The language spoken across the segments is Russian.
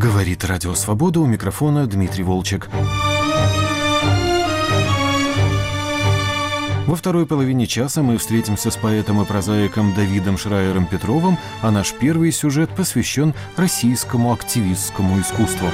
Говорит Радио Свобода, у микрофона Дмитрий Волчек. Во второй половине часа мы встретимся с поэтом и прозаиком Давидом Шрайером-Петровым, а наш первый сюжет посвящен российскому активистскому искусству.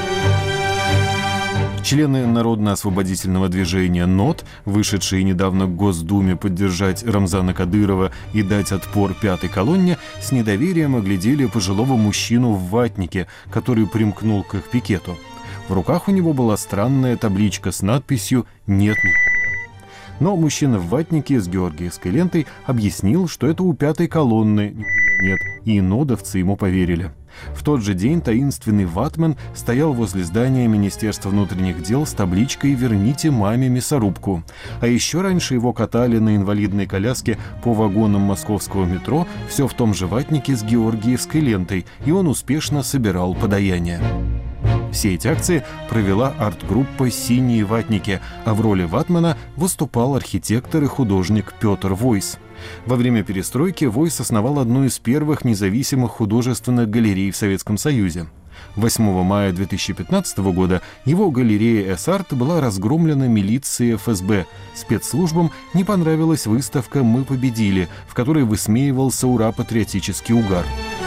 Члены Народно-освободительного движения НОТ, вышедшие недавно к Госдуме поддержать Рамзана Кадырова и дать отпор пятой колонне, с недоверием оглядели пожилого мужчину в ватнике, который примкнул к их пикету. В руках у него была странная табличка с надписью «Нет нихуя». Но мужчина в ватнике с георгиевской лентой объяснил, что это у пятой колонны нихуя нет, и нодовцы ему поверили. В тот же день таинственный ватман стоял возле здания Министерства внутренних дел с табличкой «Верните маме мясорубку». А еще раньше его катали на инвалидной коляске по вагонам московского метро, все в том же ватнике с георгиевской лентой, и он успешно собирал подаяние. Все эти акции провела арт-группа «Синие ватники», а в роли ватмана выступал архитектор и художник Петр Войс. Во время перестройки Войс основал одну из первых независимых художественных галерей в Советском Союзе. 8 мая 2015 года его галерея «Эс-Арт» была разгромлена милицией ФСБ. Спецслужбам не понравилась выставка «Мы победили», в которой высмеивался ура-патриотический угар.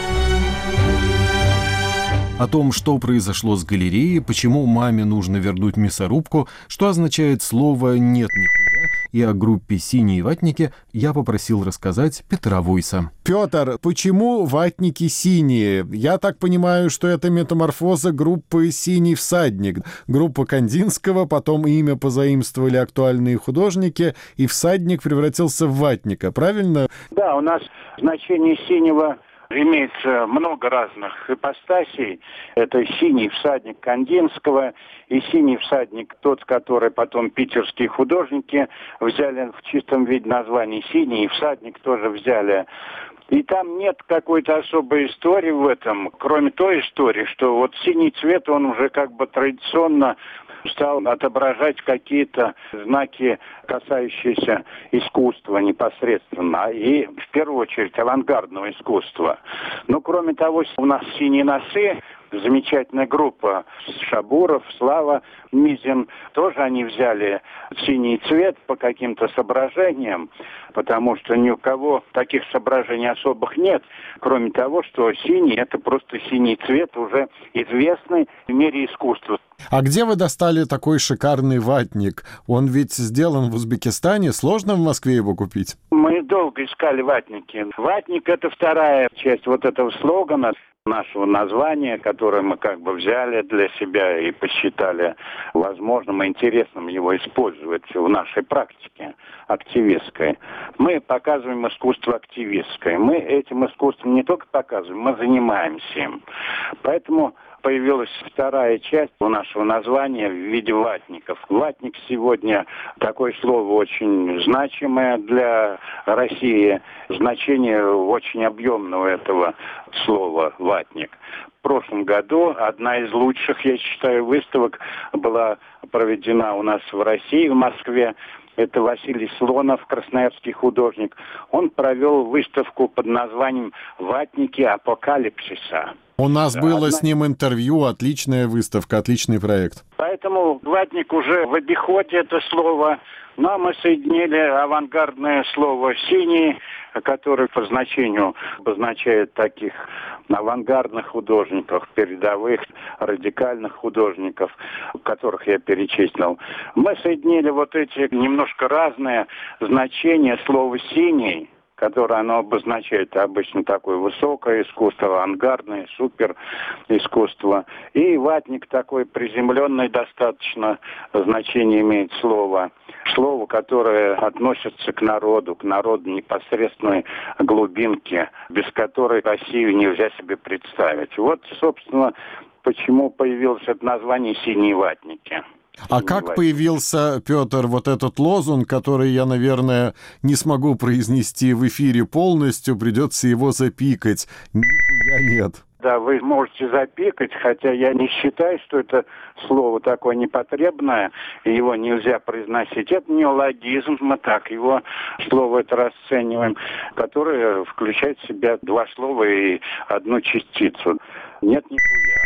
О том, что произошло с галереей, почему маме нужно вернуть мясорубку, что означает слово «нет нихуя», и о группе «Синие ватники» я попросил рассказать Петра Войса. Петр, почему ватники синие? Я так понимаю, что это метаморфоза группы «Синий всадник». Группа Кандинского, потом имя позаимствовали актуальные художники, и всадник превратился в ватника, правильно? Да, у нас значение синего имеется много разных ипостасей. Это синий всадник Кандинского и синий всадник, тот, который потом питерские художники взяли в чистом виде название «Синий», и всадник тоже взяли. И там нет какой-то особой истории в этом, кроме той истории, что вот синий цвет, он уже как бы традиционно стал отображать какие-то знаки, касающиеся искусства непосредственно, и в первую очередь авангардного искусства. Но кроме того, у нас «Синие носы», замечательная группа Шабуров, Слава Мизин, тоже они взяли синий цвет по каким-то соображениям, потому что ни у кого таких соображений особых нет, кроме того, что синий — это просто синий цвет, уже известный в мире искусства. А где вы достали такой шикарный ватник? Он ведь сделан в Узбекистане, сложно в Москве его купить? Мы долго искали ватники. Ватник — это вторая часть вот этого слогана, нашего названия, которое мы как бы взяли для себя и посчитали возможным и интересным его использовать в нашей практике активистской. Мы показываем искусство активистское. Мы этим искусством не только показываем, мы занимаемся им. Поэтому появилась вторая часть у нашего названия в виде ватников. Ватник сегодня такое слово очень значимое для России. Значение очень объемного этого слова «ватник». В прошлом году одна из лучших, я считаю, выставок была проведена у нас в России, в Москве. Это Василий Слонов, красноярский художник. Он провел выставку под названием «Ватники апокалипсиса». У нас было с ним интервью, отличная выставка, отличный проект. Поэтому ватник уже в обиходе, это слово. Но мы соединили авангардное слово «синий», которое по значению обозначает таких авангардных художников, передовых, радикальных художников, которых я перечислил. Мы соединили вот эти немножко разные значения слова «синий», которое оно обозначает обычно такое высокое искусство, авангардное, супер искусство. И ватник такой приземленный достаточно значение имеет слово. Слово, которое относится к народу непосредственной глубинке, без которой Россию нельзя себе представить. Вот, собственно, почему появилось это название «Синие ватники». А как появился, Петр, вот этот лозунг, который я, наверное, не смогу произнести в эфире полностью, придется его запикать? Нихуя нет. Да, вы можете запикать, хотя я не считаю, что это слово такое непотребное, и его нельзя произносить. Это неологизм, мы так его слово это расцениваем, которое включает в себя два слова и одну частицу. Нет нихуя.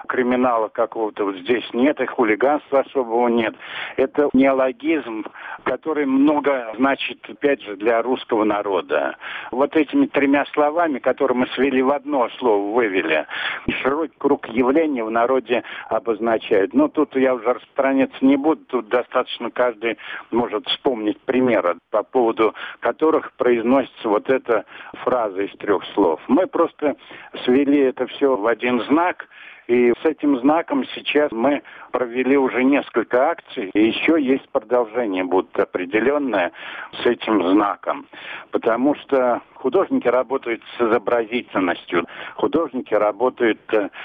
криминала какого-то вот здесь нет, и хулиганства особого нет. Это неологизм, который много значит, опять же, для русского народа. Вот этими 3 словами, которые мы свели в одно слово, вывели, широкий круг явлений в народе обозначает. Но тут я уже распространяться не буду, тут достаточно каждый может вспомнить примеры, по поводу которых произносится вот эта фраза из 3 слов. Мы просто свели это все в один знак, и с этим знаком сейчас мы провели уже несколько акций, и еще есть продолжение, будет определенное с этим знаком. Потому что художники работают с изобразительностью, художники работают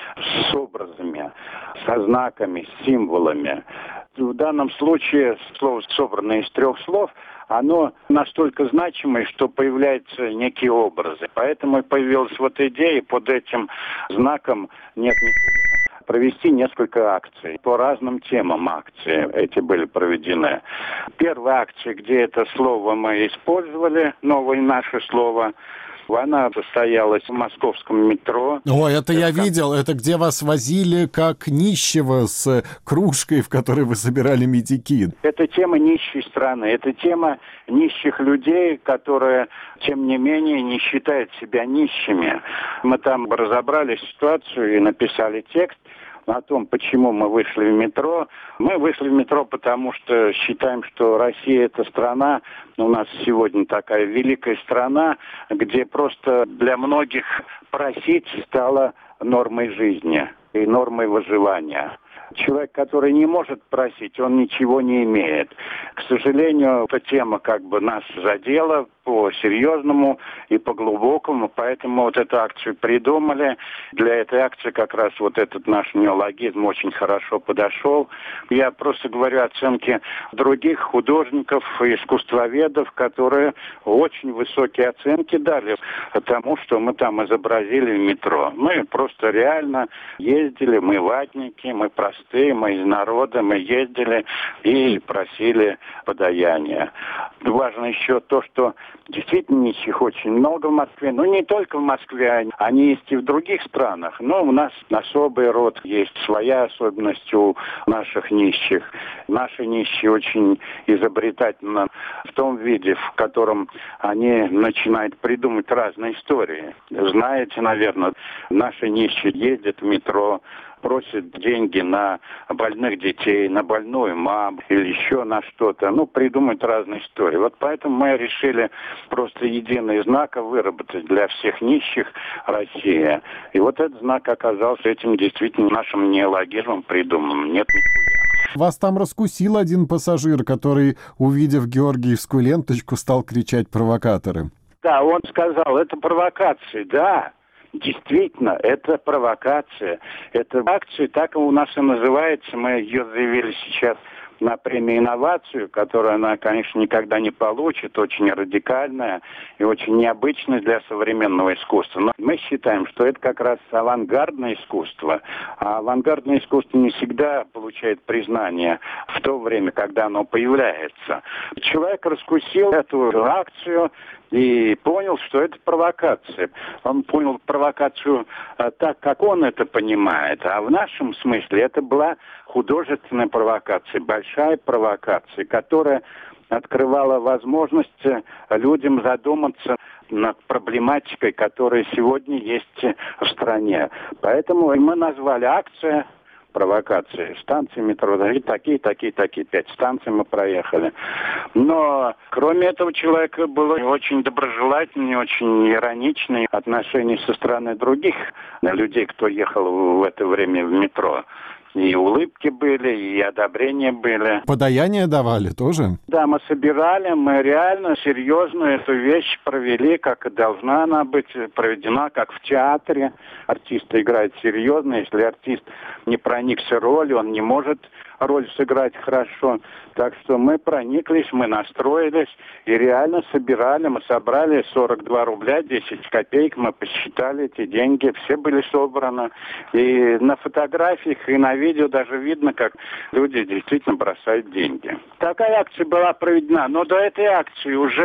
с образами, со знаками, с символами. В данном случае слово, собранное из 3 слов, оно настолько значимое, что появляются некие образы. Поэтому и появилась вот идея под этим знаком «нет нихуя» провести несколько акций. По разным темам акции эти были проведены. Первая акция, где это слово мы использовали, новое наше слово, она состоялась в московском метро. Ой, это я видел. Это где вас возили как нищего с кружкой, в которой вы собирали медики. Это тема нищей страны. Это тема нищих людей, которые, тем не менее, не считают себя нищими. Мы там разобрали ситуацию и написали текст о том, почему мы вышли в метро. Мы вышли в метро, потому что считаем, что Россия — это страна, у нас сегодня такая великая страна, где просто для многих просить стало нормой жизни и нормой выживания. Человек, который не может просить, он ничего не имеет. К сожалению, эта тема как бы нас задела по-серьезному и по-глубокому, поэтому вот эту акцию придумали. Для этой акции как раз вот этот наш неологизм очень хорошо подошел. Я просто говорю оценки других художников и искусствоведов, которые очень высокие оценки дали тому, что мы там изобразили в метро. Мы просто реально ездили, мы ватники, мы простые, мы из народа, мы ездили и просили подаяния. Важно еще то, что действительно нищих очень много в Москве. Но не только в Москве, они есть и в других странах. Но у нас особый род, есть своя особенность у наших нищих. Наши нищие очень изобретательны в том виде, в котором они начинают придумать разные истории. Знаете, наверное, наши нищие ездят в метро, просят деньги на больных детей, на больную маму или еще на что-то. Придумать разные истории. Вот поэтому мы решили просто единый знак выработать для всех нищих России. И вот этот знак оказался этим действительно нашим неологизмом придуманным. Нет нихуя. Вас там раскусил один пассажир, который, увидев георгиевскую ленточку, стал кричать «провокаторы». Да, он сказал, это провокация, да. Действительно, это провокация. Это акция, так у нас и называется. Мы ее заявили сейчас на премию «Инновацию», которую она, конечно, никогда не получит, очень радикальная и очень необычная для современного искусства. Но мы считаем, что это как раз авангардное искусство. А авангардное искусство не всегда получает признание в то время, когда оно появляется. Человек раскусил эту акцию и понял, что это провокация. Он понял провокацию так, как он это понимает. А в нашем смысле это была художественная провокация, большая провокация, которая открывала возможность людям задуматься над проблематикой, которая сегодня есть в стране. Поэтому мы назвали акция провокации. Станции метро, такие, 5 станций мы проехали. Но, кроме этого, человек был очень доброжелательный, очень ироничный отношение со стороны других людей, кто ехал в это время в метро. И улыбки были, и одобрения были. Подаяния давали тоже? Да, мы собирали, мы реально серьезно эту вещь провели, как и должна она быть проведена, как в театре. Артист играет серьезно, если артист не проникся ролью, он не может роль сыграть хорошо. Так что мы прониклись, мы настроились и реально собирали. Мы собрали 42 рубля, 10 копеек, мы посчитали эти деньги, все были собраны. И на фотографиях, и на видео даже видно, как люди действительно бросают деньги. Такая акция была проведена, но до этой акции уже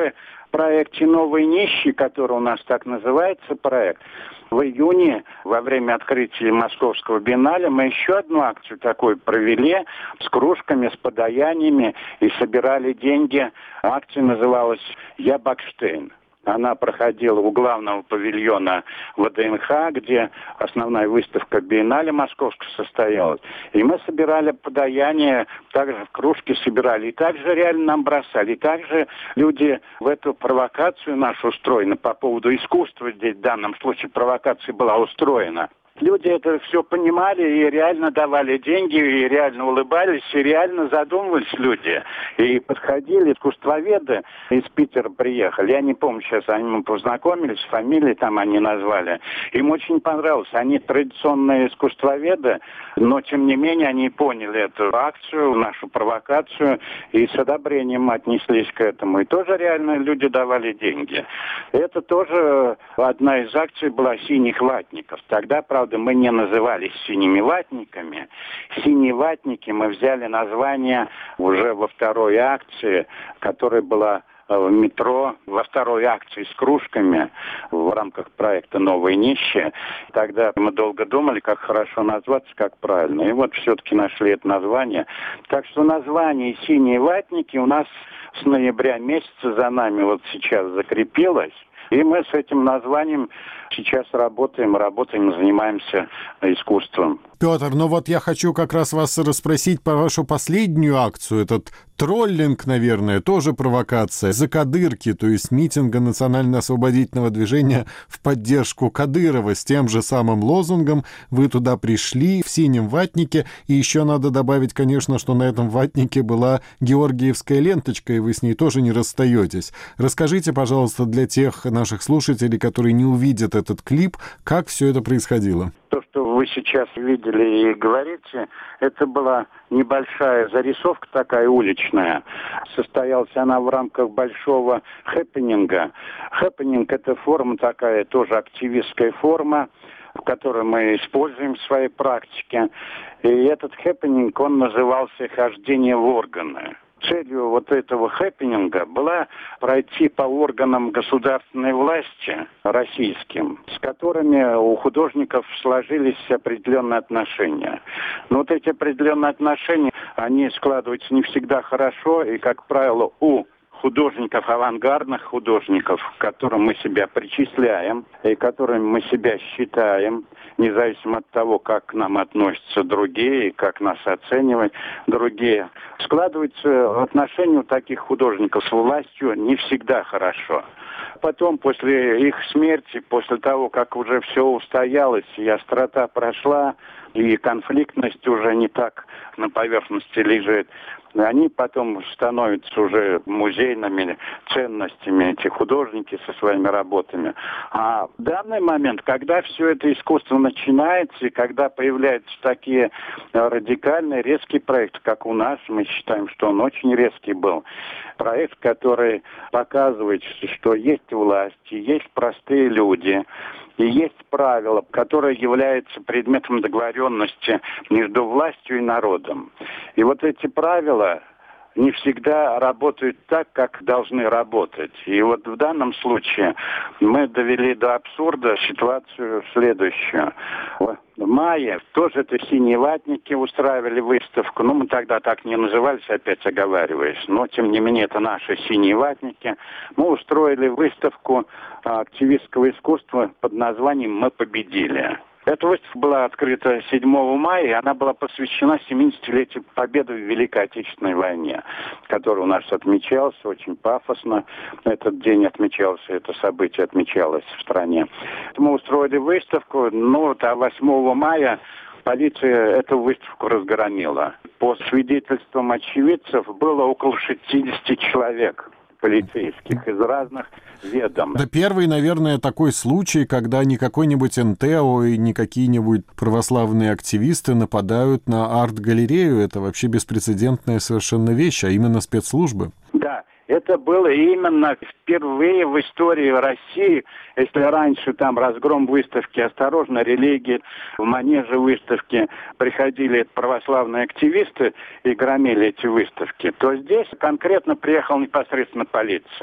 проекте «Новые нищие», который у нас так называется проект, в июне, во время открытия Московского биеннале, мы еще одну акцию такую провели с кружками, с подаяниями и собирали деньги. Акция называлась «Я Бакштейн». Она проходила у главного павильона ВДНХ, где основная выставка биеннале московская состоялась. И мы собирали подаяния, также в кружки собирали. И также реально нам бросали. И также люди в эту провокацию нашу устроены по поводу искусства. Здесь в данном случае провокация была устроена. Люди это все понимали и реально давали деньги, и реально улыбались, и реально задумывались люди. И подходили искусствоведы из Питера приехали. Я не помню сейчас, мы познакомились, фамилии там они назвали. Им очень понравилось. Они традиционные искусствоведы, но тем не менее они поняли эту акцию, нашу провокацию, и с одобрением отнеслись к этому. И тоже реально люди давали деньги. Это тоже одна из акций была «Синих ватников». Тогда, правда, мы не назывались «синими ватниками». «Синие ватники» мы взяли название уже во второй акции, которая была в метро, во второй акции с кружками в рамках проекта «Новые нищие». Тогда мы долго думали, как хорошо назваться, как правильно. И вот все-таки нашли это название. Так что название «Синие ватники» у нас с ноября месяца за нами вот сейчас закрепилось. И мы с этим названием сейчас работаем, занимаемся искусством. Петр, ну вот я хочу как раз вас расспросить про вашу последнюю акцию. Этот троллинг, наверное, тоже провокация. Закадырки, то есть митинга национально-освободительного движения в поддержку Кадырова с тем же самым лозунгом. Вы туда пришли в синем ватнике. И еще надо добавить, конечно, что на этом ватнике была георгиевская ленточка, и вы с ней тоже не расстаетесь. Расскажите, пожалуйста, для тех наших слушателей, которые не увидят этот клип, как все это происходило. То, что вы сейчас видели и говорите, это была небольшая зарисовка такая уличная. Состоялась она в рамках большого хэппининга. Хэппининг — это форма такая, тоже активистская форма, которую мы используем в своей практике. И этот хэппининг, он назывался «Хождение в органы». Целью вот этого хэппининга была пройти по органам государственной власти российским, с которыми у художников сложились определенные отношения. Но вот эти определенные отношения, они складываются не всегда хорошо, и, как правило, у художников, авангардных художников, к которым мы себя причисляем и которыми мы себя считаем, независимо от того, как к нам относятся другие, как нас оценивают другие, складываются отношения у таких художников с властью не всегда хорошо. Потом, после их смерти, после того, как уже все устоялось, и острота прошла, и конфликтность уже не так на поверхности лежит, они потом становятся уже музейными ценностями, эти художники со своими работами. А в данный момент, когда все это искусство начинается, и когда появляются такие радикальные, резкие проекты, как у нас, мы считаем, что он очень резкий был, проект, который показывает, что есть власть, есть простые люди, и есть правила, которые являются предметом договоренности между властью и народом. И вот эти правила не всегда работают так, как должны работать. И вот в данном случае мы довели до абсурда ситуацию следующую. В мае тоже это «Синие ватники» устраивали выставку. Ну, мы тогда так не назывались, опять оговариваясь. Но, тем не менее, это наши «Синие ватники». Мы устроили выставку активистского искусства под названием «Мы победили». Эта выставка была открыта 7 мая, и она была посвящена 70-летию победы в Великой Отечественной войне, которая у нас отмечалась очень пафосно. Этот день отмечался, это событие отмечалось в стране. Мы устроили выставку, а 8 мая полиция эту выставку разгромила. По свидетельствам очевидцев было около 60 человек полицейских из разных ведомств. Да первый, наверное, такой случай, когда не какой-нибудь НТО и не какие-нибудь православные активисты нападают на арт-галерею. Это вообще беспрецедентная совершенно вещь, а именно спецслужбы. Да. Это было именно впервые в истории России, если раньше там разгром выставки «Осторожно, религия», в манеже выставки приходили православные активисты и громили эти выставки, то здесь конкретно приехала непосредственно полиция.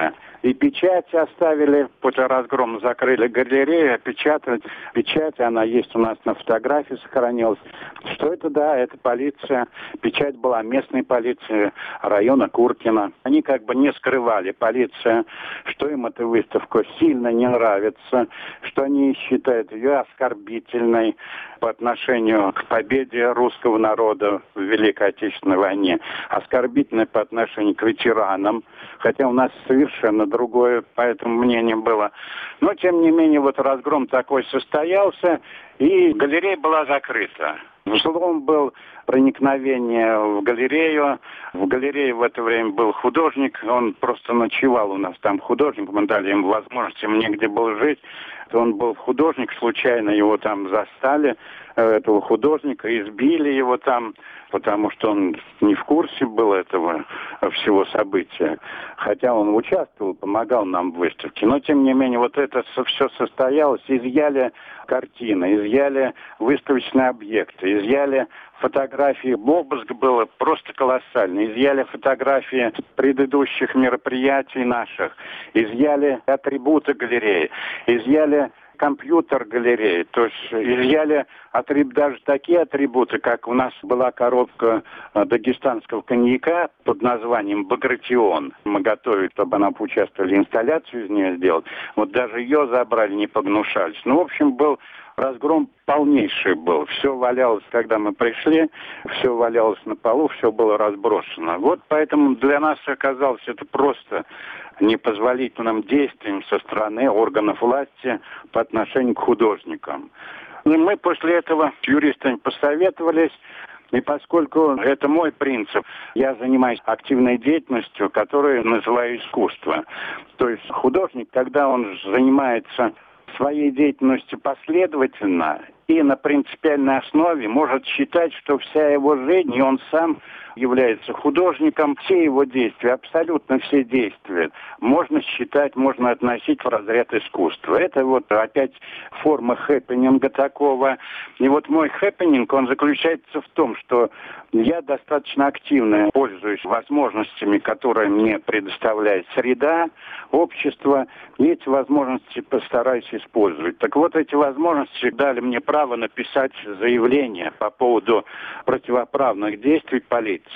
И печать оставили, после разгрома закрыли галерею, опечатали. Печать, она есть у нас на фотографии, сохранилась. Что это? Да, это полиция. Печать была местной полиции района Куркино. Они как бы не скрывали, полиция, что им эта выставка сильно не нравится, что они считают ее оскорбительной по отношению к победе русского народа в Великой Отечественной войне, оскорбительной по отношению к ветеранам, хотя у нас совершенно другое по этому мнению было. Но, тем не менее, вот разгром такой состоялся, и галерея была закрыта. Взлом был, проникновение в галерею. В галерее в это время был художник, он просто ночевал у нас там художник, мы дали ему возможность, ему негде было жить. Он был художник, случайно его там застали, этого художника, избили его там, потому что он не в курсе был этого всего события. Хотя он участвовал, помогал нам в выставке. Но, тем не менее, вот это все состоялось. Изъяли картины, изъяли выставочные объекты, изъяли фотографии. Обыск был просто колоссальный. Изъяли фотографии предыдущих мероприятий наших, изъяли атрибуты галереи, изъяли компьютер галереи, то есть изъяли даже такие атрибуты, как у нас была коробка дагестанского коньяка под названием «Багратион». Мы готовили, чтобы она поучаствовали, инсталляцию из нее сделать. Вот даже ее забрали, не погнушались. Ну, в общем, был разгром полнейший был. Все валялось, когда мы пришли, все валялось на полу, все было разбросано. Вот поэтому для нас оказалось это просто непозволительным действием со стороны органов власти по отношению к художникам. И мы после этого с юристами посоветовались, и поскольку это мой принцип, я занимаюсь активной деятельностью, которую называю искусство. То есть художник, когда он занимается своей деятельностью последовательно и на принципиальной основе, может считать, что вся его жизнь, и он сам является художником, все его действия, абсолютно все действия, можно считать, можно относить в разряд искусства. Это вот опять форма хэппининга такого. И вот мой хэппининг, он заключается в том, что я достаточно активно пользуюсь возможностями, которые мне предоставляет среда, общество, и эти возможности постараюсь использовать. Так вот, эти возможности дали мне право написать заявление по поводу противоправных действий полиции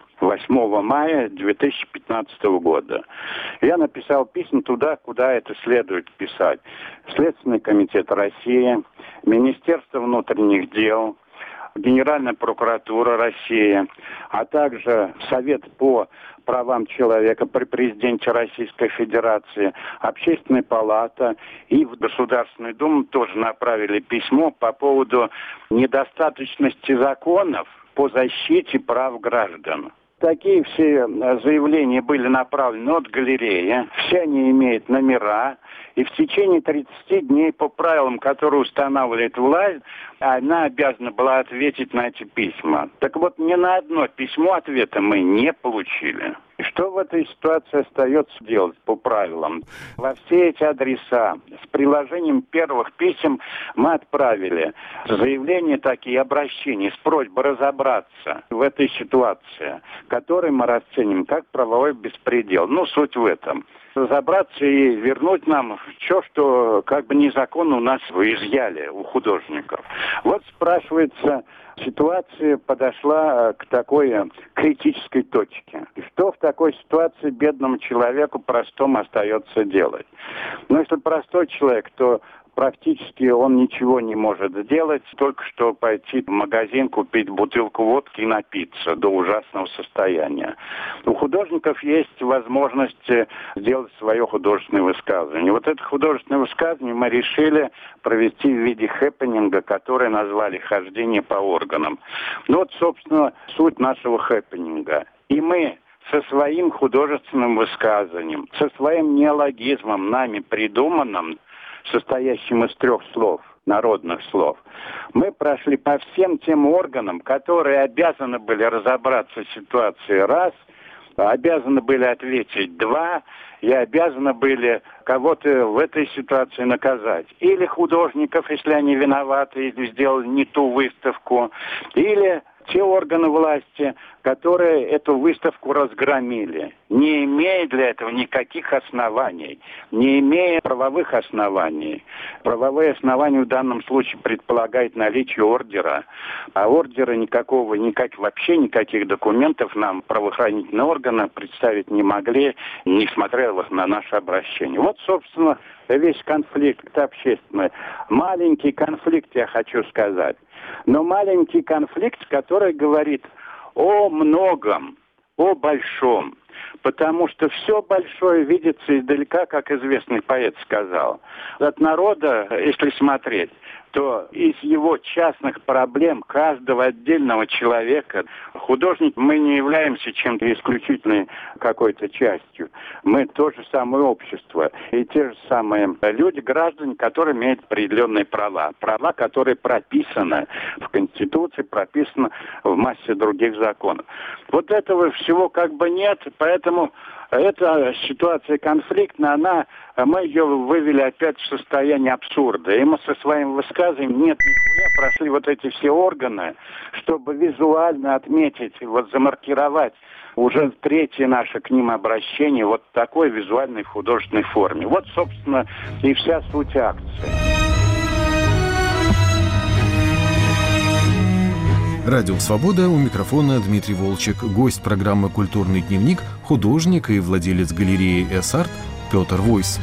8 мая 2015 года. Я написал письма туда, куда это следует писать. Следственный комитет России, Министерство внутренних дел, Генеральная прокуратура России, а также Совет по правам человека при президенте Российской Федерации, Общественная палата и в Государственную Думу тоже направили письмо по поводу недостаточности законов по защите прав граждан. Такие все заявления были направлены от галереи. Все они имеют номера. И в течение 30 дней по правилам, которые устанавливает власть, она обязана была ответить на эти письма. Так вот, ни на одно письмо ответа мы не получили. И что в этой ситуации остается делать по правилам? Во все эти адреса с приложением первых писем мы отправили заявления такие, обращения с просьбой разобраться в этой ситуации, которую мы расценим как правовой беспредел. Ну, суть в этом. Разобраться и вернуть нам все, что как бы незаконно у нас изъяли у художников. Вот спрашивается, ситуация подошла к такой критической точке. Что в такой ситуации бедному человеку простому остается делать? Но если простой человек, то практически он ничего не может сделать, только что пойти в магазин, купить бутылку водки и напиться до ужасного состояния. У художников есть возможность сделать свое художественное высказывание. Вот это художественное высказывание мы решили провести в виде хэппининга, который назвали «Хождение по органам». Ну вот, собственно, суть нашего хэппининга. И мы со своим художественным высказыванием, со своим неологизмом, нами придуманным, состоящим из 3 слов, народных слов, мы прошли по всем тем органам, которые обязаны были разобраться в ситуации раз, обязаны были ответить 2, и обязаны были кого-то в этой ситуации наказать. Или художников, если они виноваты или сделали не ту выставку, или те органы власти, которые эту выставку разгромили, не имея для этого никаких оснований, не имея правовых оснований. Правовые основания в данном случае предполагают наличие ордера, а ордера вообще никаких документов нам правоохранительные органы представить не могли, несмотря на наше обращение. Вот, собственно, весь конфликт общественный. Маленький конфликт, я хочу сказать. Но маленький конфликт, который говорит о многом, о большом. Потому что все большое видится издалека, как известный поэт сказал. От народа, если смотреть, то из его частных проблем каждого отдельного человека, художник, мы не являемся чем-то исключительной какой-то частью. Мы то же самое общество и те же самые люди, граждане, которые имеют определенные права. Права, которые прописаны в Конституции, прописаны в массе других законов. Вот этого всего как бы нет, поэтому эта ситуация конфликтная, мы ее вывели опять в состояние абсурда. И мы со своим высказыванием нет нихуя прошли вот эти все органы, чтобы визуально отметить, замаркировать уже третье наше к ним обращение вот в такой визуальной художественной форме. Вот, собственно, и вся суть акции. Радио «Свобода», у микрофона Дмитрий Волчек. Гость программы «Культурный дневник», художник и владелец галереи «Эс-Арт» Петр Войс.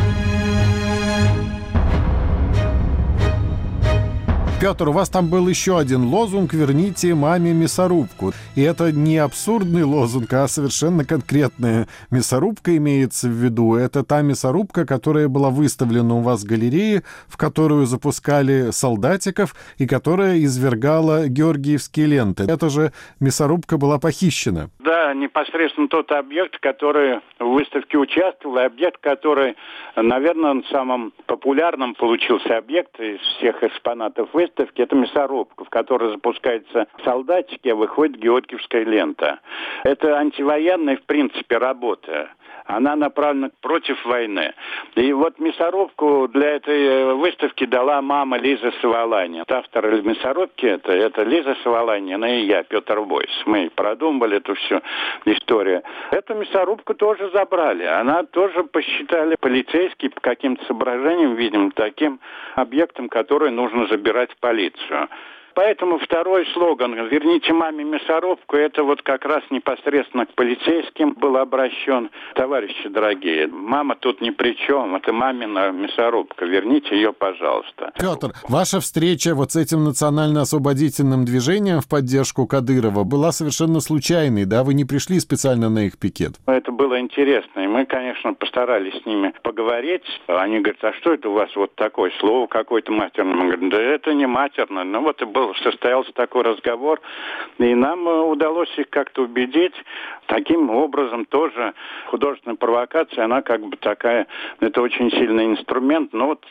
Петр, у вас там был еще один лозунг «Верните маме мясорубку». И это не абсурдный лозунг, а совершенно конкретная мясорубка имеется в виду. Это та мясорубка, которая была выставлена у вас в галерее, в которую запускали солдатиков и которая извергала георгиевские ленты. Эта же мясорубка была похищена. Да, непосредственно тот объект, который в выставке участвовал, и объект, который, наверное, самым популярным получился объект из всех экспонатов выставки, это мясорубка, в которой запускаются солдатики, а выходит георгиевская лента. Это антивоенная, в принципе, работа. Она направлена против войны. И вот мясорубку для этой выставки дала мама Лиза Савалани. Автор мясорубки это Лиза Савалани, она и я, Петр Войс. Мы продумали эту всю историю. Эту мясорубку тоже забрали. Она тоже посчитали полицейские по каким-то соображениям, видимо, таким объектом, который нужно забирать в полицию. Поэтому второй слоган «Верните маме мясорубку» это вот как раз непосредственно к полицейским был обращен. Товарищи дорогие, мама тут ни при чем, это мамина мясорубка, верните ее, пожалуйста. Петр, ваша встреча вот с этим национально-освободительным движением в поддержку Кадырова была совершенно случайной, да? Вы не пришли специально на их пикет? Это было интересно, и мы, конечно, постарались с ними поговорить. Они говорят, а что это у вас вот такое слово какое-то матерное? Мы говорим, да это не матерное, ну вот и был состоялся такой разговор, и нам удалось их как-то убедить. Таким образом тоже художественная провокация, она как бы такая, это очень сильный инструмент, но вот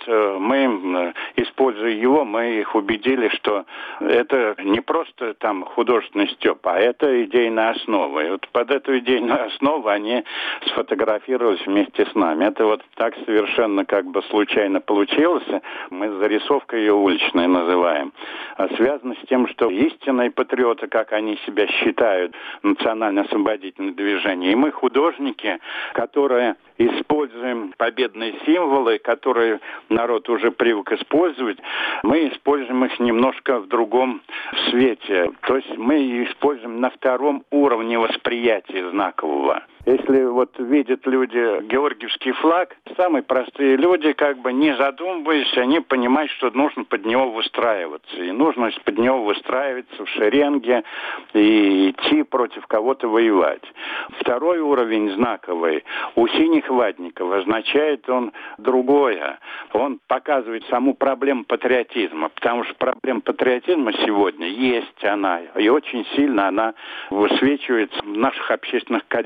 мы, используя его, мы их убедили, что это не просто там художественный стёб, а это идейная основа. И вот под эту идейную основу они сфотографировались вместе с нами. Это вот так совершенно как бы случайно получилось. Мы зарисовкой ее уличной называем. Связано с тем, что истинные патриоты, как они себя считают, национально-освободительное движение, и мы художники, которые используем победные символы, которые народ уже привык использовать, мы используем их немножко в другом свете. То есть мы используем на втором уровне восприятия знакового. Если вот видят люди георгиевский флаг, самые простые люди, как бы не задумываясь, они понимают, что нужно под него выстраиваться. И нужно под него выстраиваться в шеренге и идти против кого-то воевать. Второй уровень знаковый у синих ватников означает он другое. Он показывает саму проблему патриотизма, потому что проблема патриотизма сегодня есть она, и очень сильно она высвечивается в наших общественных коллизиях.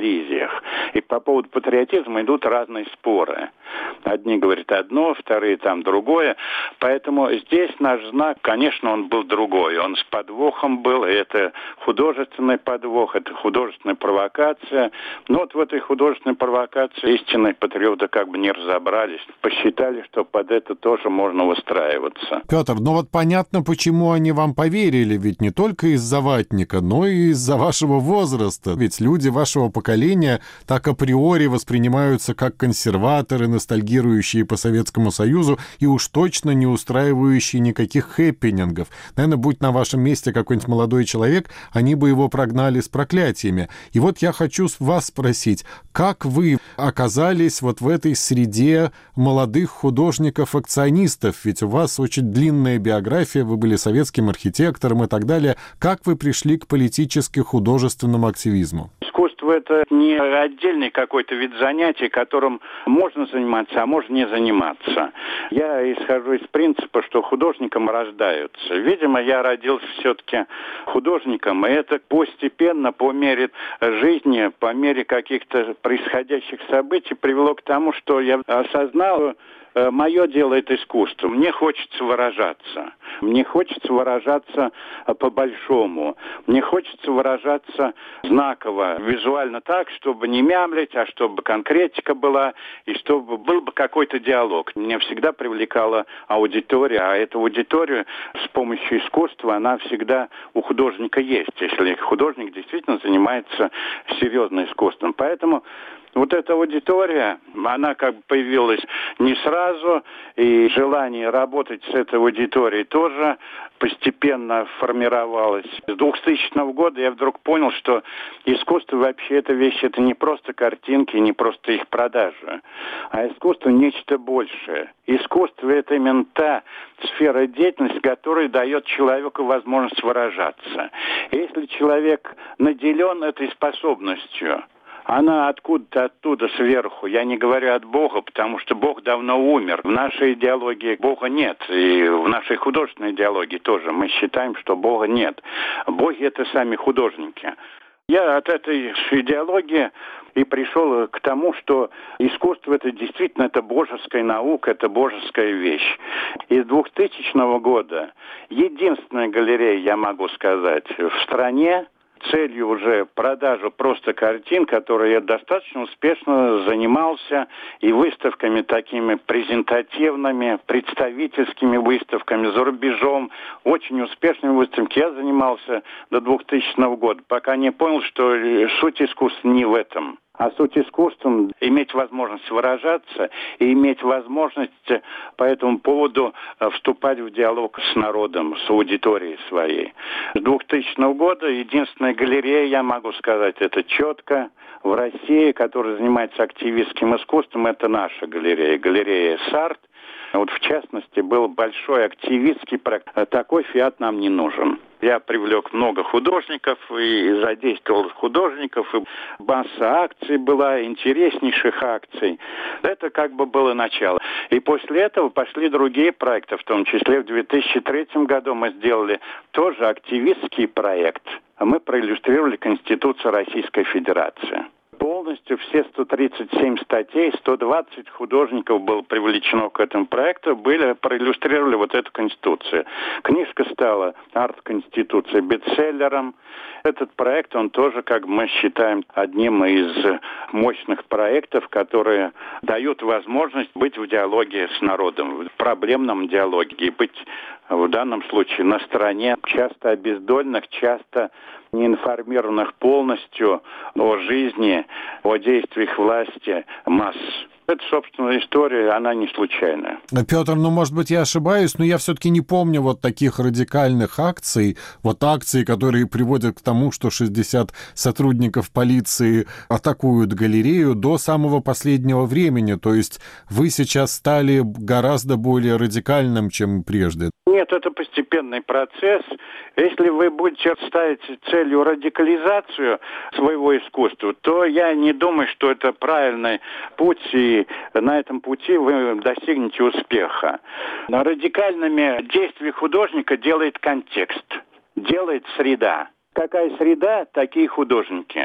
всех. И по поводу патриотизма идут разные споры. Одни говорят одно, вторые там другое. Поэтому здесь наш знак, конечно, он был другой. Он с подвохом был, и это художественный подвох, это художественная провокация. Но вот в этой художественной провокации истинные патриоты как бы не разобрались. Посчитали, что под это тоже можно выстраиваться. Петр, ну вот понятно, почему они вам поверили. Ведь не только из-за ватника, но и из-за вашего возраста. Ведь люди вашего поколения так априори воспринимаются как консерваторы, ностальгирующие по Советскому Союзу и уж точно не устраивающие никаких хэппинингов. Наверное, будь на вашем месте какой-нибудь молодой человек, они бы его прогнали с проклятиями. И вот я хочу вас спросить, как вы оказались вот в этой среде молодых художников-акционистов? Ведь у вас очень длинная биография, вы были советским архитектором и так далее. Как вы пришли к политически-художественному активизму? Искусство — это не отдельный какой-то вид занятий, которым можно заниматься, а можно не заниматься. Я исхожу из принципа, что художником рождаются. Видимо, я родился все-таки художником, и это постепенно, по мере жизни, по мере каких-то происходящих событий привело к тому, что я осознал, мое дело — это искусство. Мне хочется выражаться. Мне хочется выражаться по-большому. Мне хочется выражаться знаково, визуально так, чтобы не мямлить, а чтобы конкретика была, и чтобы был бы какой-то диалог. Меня всегда привлекала аудитория, а эту аудиторию с помощью искусства, она всегда у художника есть, если художник действительно занимается серьезным искусством. Поэтому вот эта аудитория, она как бы появилась не сразу, и желание работать с этой аудиторией тоже постепенно формировалось. С 2000 года я вдруг понял, что искусство вообще это вещь, это не просто картинки, не просто их продажа, а искусство нечто большее. Искусство — это именно та сфера деятельности, которая дает человеку возможность выражаться. Если человек наделен этой способностью, она откуда-то оттуда сверху. Я не говорю от Бога, потому что Бог давно умер. В нашей идеологии Бога нет. И в нашей художественной идеологии тоже. Мы считаем, что Бога нет. Боги — это сами художники. Я от этой идеологии и пришел к тому, что искусство — это действительно это божеская наука, это божеская вещь. И с 2000 года единственная галерея, я могу сказать, в стране, целью уже продажу просто картин, которой я достаточно успешно занимался, и выставками такими презентативными, представительскими выставками за рубежом, очень успешными выставками. Я занимался до 2000 года, пока не понял, что суть искусства не в этом. А суть искусства — иметь возможность выражаться и иметь возможность по этому поводу вступать в диалог с народом, с аудиторией своей. С 2000 года единственная галерея, я могу сказать, это четко в России, которая занимается активистским искусством, это наша галерея, галерея «Сарт». Вот в частности был большой активистский проект. Такой фиат нам не нужен. Я привлек много художников и задействовал художников, и масса акций была, интереснейших акций. Это как бы было начало. И после этого пошли другие проекты, в том числе в 2003 году мы сделали тоже активистский проект. Мы проиллюстрировали Конституцию Российской Федерации. Полностью все 137 статей, 120 художников было привлечено к этому проекту, проиллюстрировали вот эту Конституцию. Книжка стала «Арт-Конституция» бестселлером. Этот проект, он тоже, как мы считаем, одним из мощных проектов, которые дают возможность быть в диалоге с народом, в проблемном диалоге, и быть в данном случае на стороне часто обездоленных, часто неинформированных полностью о жизни, о действиях власти масс. Это, собственно, история, она не случайная. Петр, может быть, я ошибаюсь, но я все-таки не помню вот таких радикальных акций, вот акций, которые приводят к тому, что 60 сотрудников полиции атакуют галерею до самого последнего времени. То есть вы сейчас стали гораздо более радикальным, чем прежде. Нет, это постепенный процесс. Если вы будете ставить целью радикализацию своего искусства, то я не думаю, что это правильный путь, и на этом пути вы достигнете успеха. Радикальными действия художника делает контекст, делает среда. Какая среда, такие художники.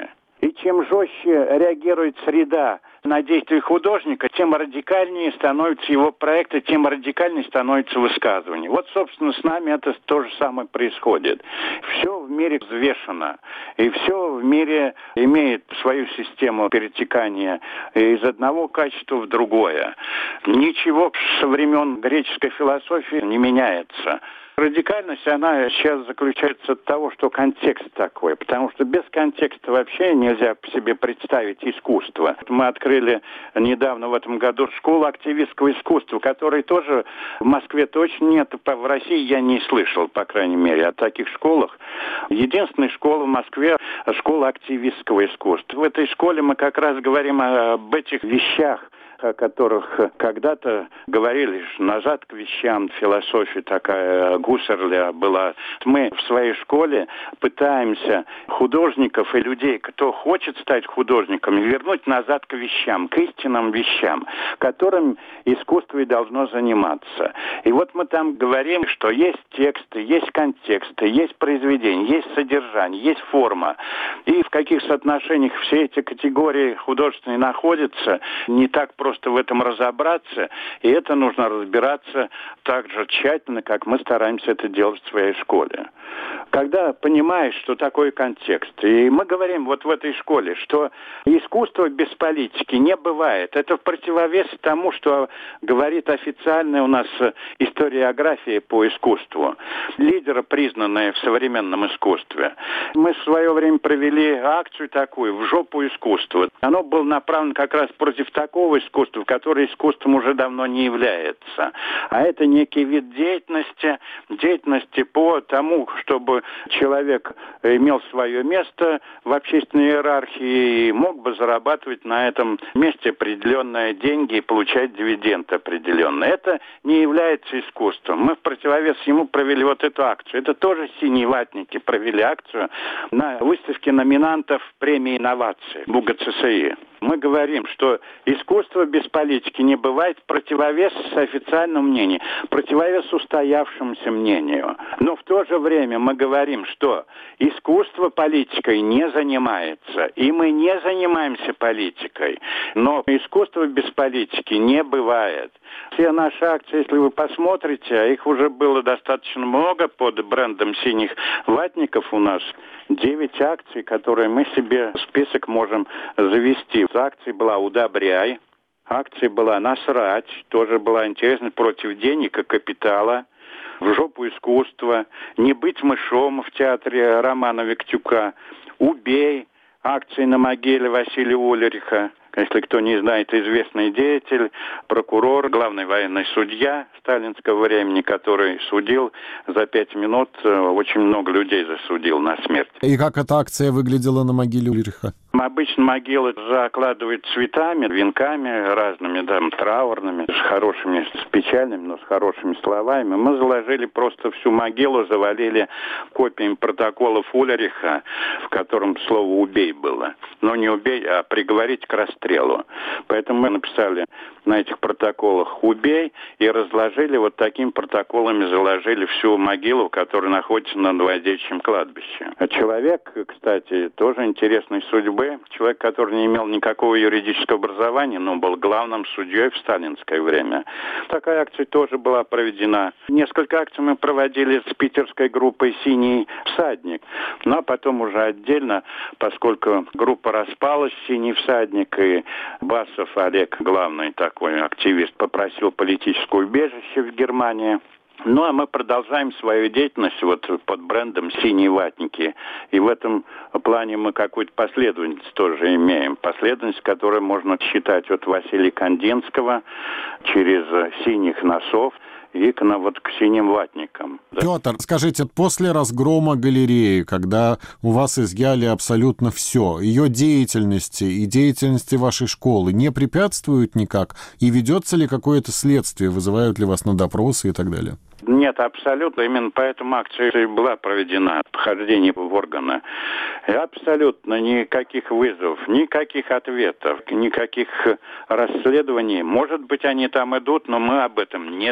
И чем жестче реагирует среда на действия художника, тем радикальнее становятся его проекты, тем радикальнее становится высказывание. Вот, собственно, с нами это то же самое происходит. Все в мире взвешено, и все в мире имеет свою систему перетекания из одного качества в другое. Ничего со времен греческой философии не меняется. Радикальность, она сейчас заключается в том, что контекст такой, потому что без контекста вообще нельзя себе представить искусство. Мы открыли недавно в этом году школу активистского искусства, которой тоже в Москве точно нет, в России я не слышал, по крайней мере, о таких школах. Единственная школа в Москве — школа активистского искусства. В этой школе мы как раз говорим об этих вещах, о которых когда-то говорили, назад к вещам, философия такая Гуссерля была. Мы в своей школе пытаемся художников и людей, кто хочет стать художниками, вернуть назад к вещам, к истинным вещам, которым искусство и должно заниматься. И вот мы там говорим, что есть тексты, есть контексты, есть произведения, есть содержание, есть форма. И в каких соотношениях все эти категории художественные находятся, не так просто в этом разобраться, и это нужно разбираться так же тщательно, как мы стараемся это делать в своей школе. Когда понимаешь, что такое контекст, и мы говорим вот в этой школе, что искусство без политики не бывает. Это в противовес тому, что говорит официальная у нас историография по искусству, лидеры, признанные в современном искусстве. Мы в свое время провели акцию такую «В жопу искусства». Оно было направлено как раз против такого искусства, которое искусством уже давно не является. А это некий вид деятельности по тому, чтобы человек имел свое место в общественной иерархии и мог бы зарабатывать на этом месте определенные деньги и получать дивиденды определенные. Это не является искусством. Мы в противовес ему провели вот эту акцию. Это тоже «Синие ватники» провели акцию на выставке номинантов премии инноваций в УГЦСИ. Мы говорим, что искусство без политики не бывает, противовес официальному мнению, противовес устоявшемуся мнению. Но в то же время мы говорим, что искусство политикой не занимается, и мы не занимаемся политикой. Но искусство без политики не бывает. Все наши акции, если вы посмотрите, а их уже было достаточно много под брендом «Синих ватников» у нас, 9 акций, которые мы себе список можем завести. Акция была «Удобряй», акция была «Насрать», тоже была интересна, против денег и капитала, «В жопу искусства», «Не быть мышом» в театре Романа Виктюка, «Убей», акции на могиле Василия Ульриха. Если кто не знает, известный деятель, прокурор, главный военный судья сталинского времени, который судил за 5 минут, очень много людей засудил на смерть. И как эта акция выглядела на могиле Ульриха? Обычно могилы закладывают цветами, венками разными, да, траурными, с хорошими, с печальными, но с хорошими словами. Мы заложили просто всю могилу, завалили копиями протоколов Ульриха, в котором слово «убей» было. Но не «убей», а «приговорить к расстрелу». Поэтому мы написали на этих протоколах «убей» и разложили вот такими протоколами, заложили всю могилу, которая находится на Новодевичьем кладбище. А человек, кстати, тоже интересной судьбы. Человек, который не имел никакого юридического образования, но был главным судьей в сталинское время. Такая акция тоже была проведена. Несколько акций мы проводили с питерской группой «Синий всадник». Но потом уже отдельно, поскольку группа распалась, «Синий всадник», и Басов Олег, главный такой активист, попросил политическое убежище в Германии. Ну, а мы продолжаем свою деятельность вот под брендом «Синие ватники». И в этом плане мы какую-то последовательность тоже имеем. Последовательность, которую можно считать от Василия Кандинского через «Синих носов» и к «Синим ватникам». Да. Петр, скажите, после разгрома галереи, когда у вас изъяли абсолютно все, ее деятельности и деятельности вашей школы не препятствуют никак? И ведется ли какое-то следствие, вызывают ли вас на допросы и так далее? Нет, абсолютно. Именно поэтому акция и была проведена, вхождение в органы. И абсолютно никаких вызовов, никаких ответов, никаких расследований. Может быть, они там идут, но мы об этом не знаем.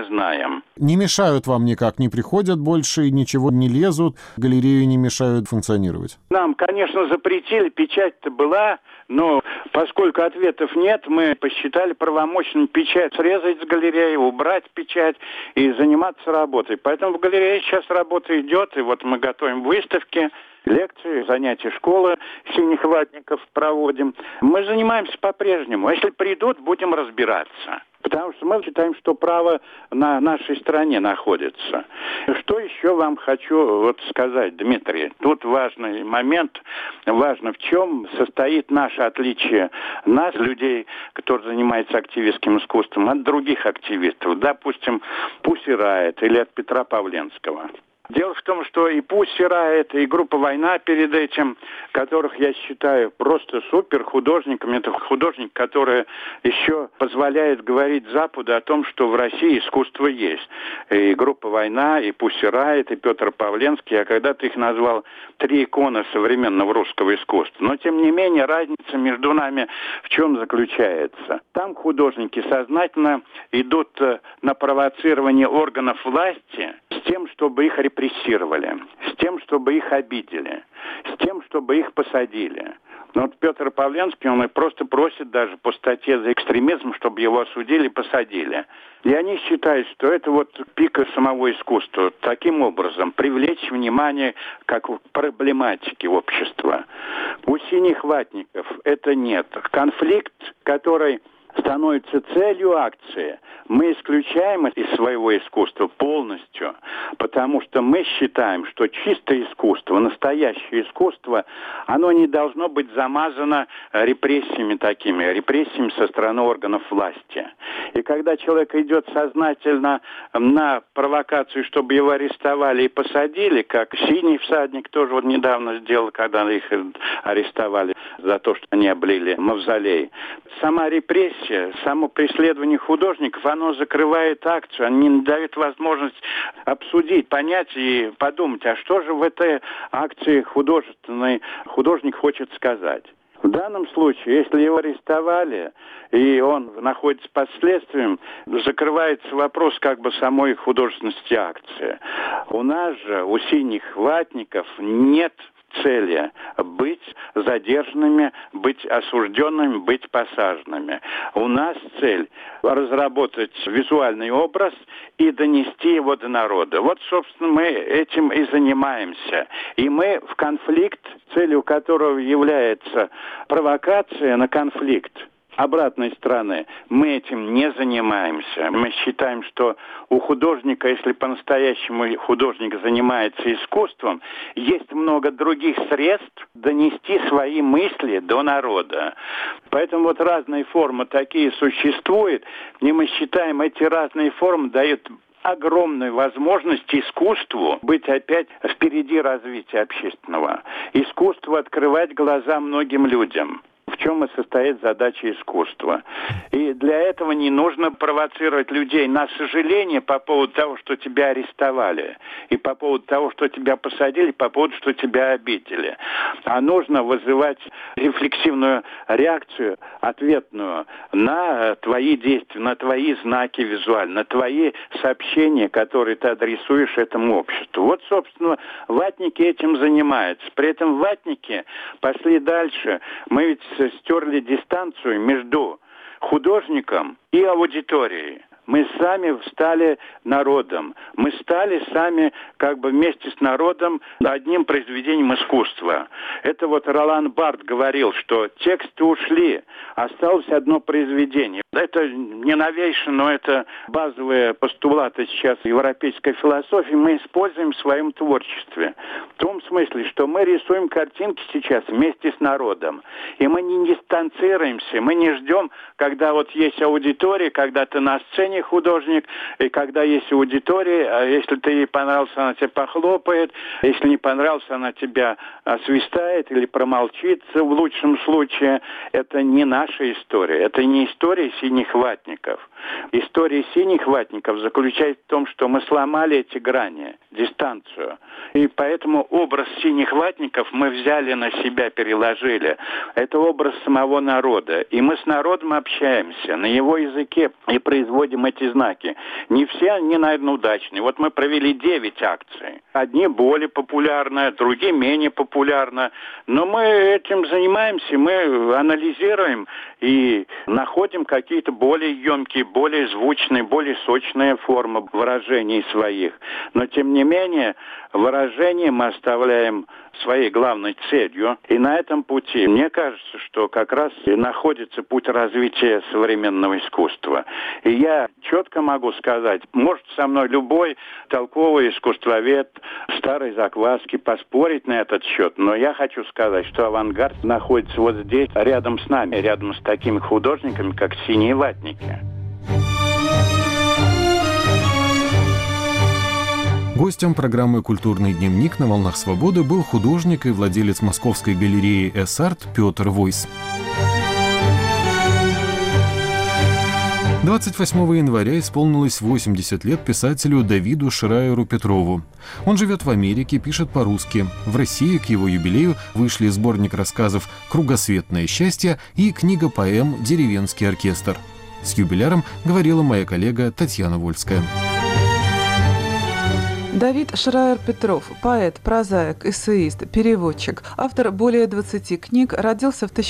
этом. Не мешают вам никак, не приходят больше, ничего не лезут, галерею не мешают функционировать? Нам, конечно, запретили, печать-то была, но поскольку ответов нет, мы посчитали правомочным печать срезать с галереи, убрать печать и заниматься работой. Поэтому в галерее сейчас работа идет, и вот мы готовим выставки, лекции, занятия школы синих ватников проводим. Мы занимаемся по-прежнему. Если придут, будем разбираться. Потому что мы считаем, что право на нашей стороне находится. Что еще вам хочу сказать, Дмитрий? Тут важный момент. Важно, в чем состоит наше отличие нас, людей, которые занимаются активистским искусством, от других активистов. Допустим, Pussy Riot или от Петра Павленского. Дело в том, что и Pussy Riot, и группа «Война» перед этим, которых я считаю просто супер художниками, это художник, который еще позволяет говорить Западу о том, что в России искусство есть. И группа «Война», и Pussy Riot, и Петр Павленский, я когда-то их назвал 3 иконы современного русского искусства. Но, тем не менее, разница между нами в чем заключается? Там художники сознательно идут на провоцирование органов власти с тем, чтобы их репрессировали, с тем, чтобы их обидели, с тем, чтобы их посадили. Но вот Петр Павленский, он и просто просит даже по статье за экстремизм, чтобы его осудили и посадили. И они считают, что это пика самого искусства. Таким образом, привлечь внимание как к проблематике общества. У синих ватников это нет. Конфликт, который становится целью акции, мы исключаем из своего искусства полностью, потому что мы считаем, что чистое искусство, настоящее искусство, оно не должно быть замазано репрессиями со стороны органов власти. И когда человек идет сознательно на провокацию, чтобы его арестовали и посадили, как «Синий всадник» тоже недавно сделал, когда их арестовали за то, что они облили мавзолей. Сама репрессия, само преследование художников, оно закрывает акцию, оно не дает возможность обсудить, понять и подумать, а что же в этой акции художественной художник хочет сказать. В данном случае, если его арестовали, и он находится под следствием, закрывается вопрос самой художественности акции. У нас же, у синих ватников, нет цели быть задержанными, быть осужденными, быть посаженными. У нас цель разработать визуальный образ и донести его до народа. Собственно, мы этим и занимаемся. И мы в конфликт, целью которого является провокация на конфликт обратной стороны, мы этим не занимаемся. Мы считаем, что у художника, если по-настоящему художник занимается искусством, есть много других средств донести свои мысли до народа. Поэтому разные формы такие существуют, и мы считаем, эти разные формы дают огромную возможность искусству быть опять впереди развития общественного. Искусству открывать глаза многим людям. В чем и состоит задача искусства. И для этого не нужно провоцировать людей на сожаление по поводу того, что тебя арестовали, и по поводу того, что тебя посадили, по поводу, что тебя обидели. А нужно вызывать рефлексивную реакцию, ответную на твои действия, на твои знаки визуальные, на твои сообщения, которые ты адресуешь этому обществу. Собственно, ватники этим занимаются. При этом ватники пошли дальше. Мы ведь стерли дистанцию между художником и аудиторией. Мы сами стали народом. Мы стали сами вместе с народом одним произведением искусства. Это Ролан Барт говорил, что тексты ушли, осталось одно произведение. Это не новейшее, но это базовые постулаты сейчас европейской философии. Мы используем в своем творчестве. В том смысле, что мы рисуем картинки сейчас вместе с народом. И мы не дистанцируемся, мы не ждем, когда есть аудитория, когда ты на сцене художник, и когда есть аудитория, а если ты ей понравился, она тебе похлопает, если не понравился, она тебя освистает или промолчит в лучшем случае. Это не наша история, это не история синих ватников. История синих ватников заключается в том, что мы сломали эти грани, дистанцию. И поэтому образ синих ватников мы взяли на себя, переложили. Это образ самого народа. И мы с народом общаемся на его языке и производим эти знаки. Не все они, наверное, удачные. Вот мы провели 9 акций. Одни более популярны, другие менее популярны. Но мы этим занимаемся, мы анализируем и находим какие-то более емкие, более звучные, более сочные формы выражений своих. Но, тем не менее, выражение мы оставляем своей главной целью. И на этом пути, мне кажется, что как раз и находится путь развития современного искусства. И я четко могу сказать, может со мной любой толковый искусствовед старой закваски поспорить на этот счет, но я хочу сказать, что авангард находится вот здесь, рядом с нами, рядом с такими художниками, как «Синие ватники». Гостем программы «Культурный дневник» на «Волнах Свободы» был художник и владелец московской галереи «Эс-Арт» Петр Войс. 28 января исполнилось 80 лет писателю Давиду Шрайеру Петрову. Он живет в Америке, пишет по-русски. В России к его юбилею вышли сборник рассказов «Кругосветное счастье» и книга поэм «Деревенский оркестр». С юбиляром говорила моя коллега Татьяна Вольская. Давид Шрайер Петров, поэт, прозаик, эссеист, переводчик, автор более 20 книг, родился в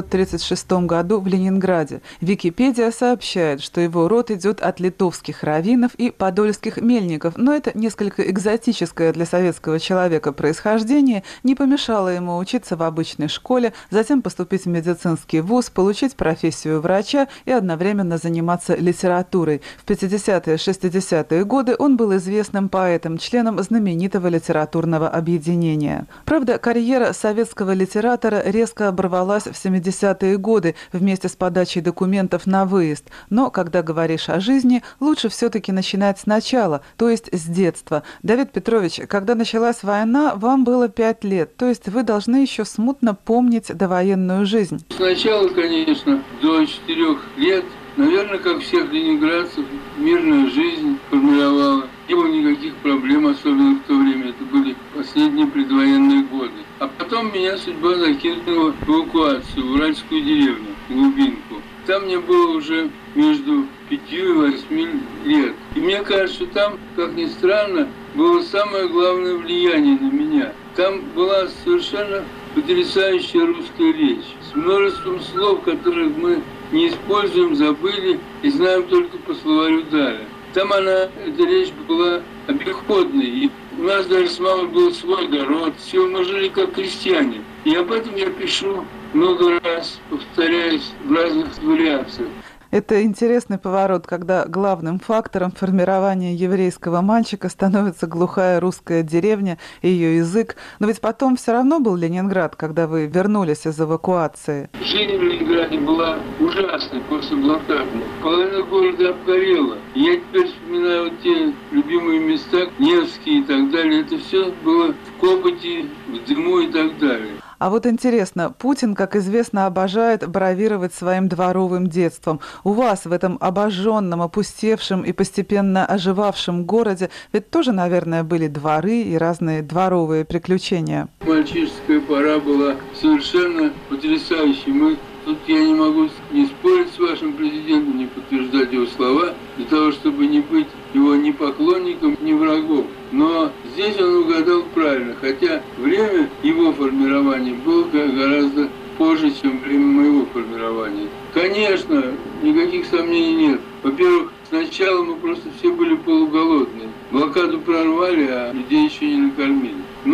1936 году в Ленинграде. Википедия сообщает, что его род идет от литовских раввинов и подольских мельников, но это несколько экзотическое для советского человека происхождение не помешало ему учиться в обычной школе, затем поступить в медицинский вуз, получить профессию врача и одновременно заниматься литературой. В 50-е, 60-е годы он был известным поэтом, членом знаменитого литературного объединения. Правда, карьера советского литератора резко оборвалась в 70-е годы вместе с подачей документов на выезд. Но, когда говоришь о жизни, лучше все-таки начинать сначала, то есть с детства. Давид Петрович, когда началась война, вам было 5 лет, то есть вы должны еще смутно помнить довоенную жизнь. Сначала, конечно, до 4 лет, наверное, как всех ленинградцев, мирная жизнь формировала. Не было никаких проблем, особенно в то время. Это были последние предвоенные годы. А потом меня судьба закинула в эвакуацию, в уральскую деревню, глубинку. Там мне было уже между 5 и 8 лет. И мне кажется, что там, как ни странно, было самое главное влияние на меня. Там была совершенно потрясающая русская речь, с множеством слов, которых мы не используем, забыли и знаем только по словарю Даля. Там эта речь была обиходной. И у нас даже с мамой был свой огород. Все, мы жили как крестьяне. И об этом я пишу много раз, повторяюсь в разных вариациях. Это интересный поворот, когда главным фактором формирования еврейского мальчика становится глухая русская деревня и ее язык. Но ведь потом все равно был Ленинград, когда вы вернулись из эвакуации. Жизнь в Ленинграде была ужасной после блокады. Половина города обгорела. Я теперь вспоминаю вот те любимые места, Невские и так далее. Это все было в копоти, в дыму и так далее. А вот интересно, Путин, как известно, обожает бравировать своим дворовым детством. У вас в этом обожженном, опустевшем и постепенно оживавшем городе ведь тоже, наверное, были дворы и разные дворовые приключения. Мальчишеская пора была совершенно потрясающей. Тут я не могу не спорить с вашим президентом, не подтверждать его слова, для того, чтобы не быть его ни поклонником, ни врагом. Но здесь он угадал правильно, хотя время его формирования было гораздо позже, чем время моего формирования. Конечно, никаких сомнений нет. Во-первых, сначала мы просто все были полуголодные. Блокаду прорвали, а людей еще не накормили.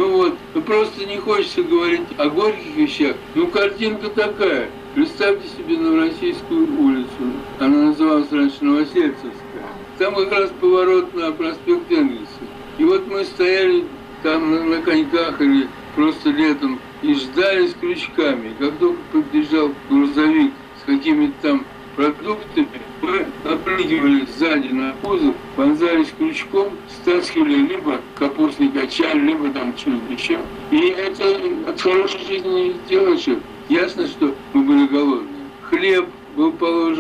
Просто не хочется говорить о горьких вещах. Картинка такая. Представьте себе Новороссийскую улицу. Она называлась раньше Новосельцевская. Там как раз поворот на проспект Энгельса. И вот мы стояли там на коньках или просто летом и ждали с крючками. Как только подъезжал грузовик с какими-то там продуктами, мы опрыгивали сзади на кузов, вонзались крючком, стаскивали либо капустный качаль, либо там что-нибудь еще. И это от хорошей жизни не делаешь. Ясно, что мы были голодные. Хлеб был положен